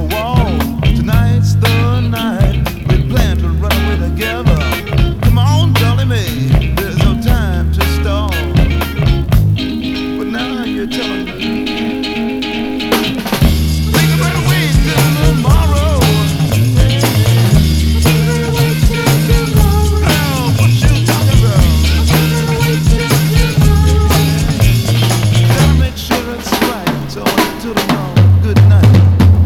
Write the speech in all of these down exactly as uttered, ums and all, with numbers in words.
wall. Tonight's the night we plan to run away together. Come on, Dolly Mae, there's no time to stall. But now you're telling me think about a way till tomorrow. Oh, what you talking about? Gotta make sure it's right. So until tomorrow, good night.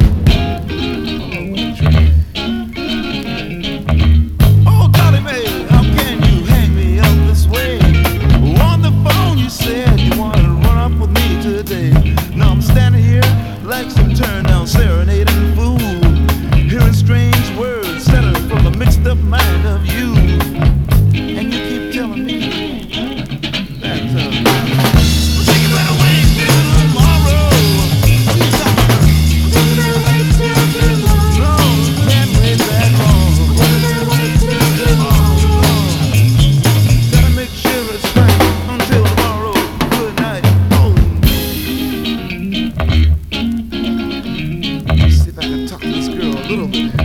Oh, Dolly Mae, how can you hang me up this way? On the phone you said you wanted to run up with me today. Now I'm standing here like some turned-down serenading fool, hearing strange words setting from the mixed-up mind of you. And you keep telling me that uh, think about a way till tomorrow. No, can't wait that long. Gotta make sure it's right until tomorrow. Good night. Oh. See if I can talk to this girl a little bit.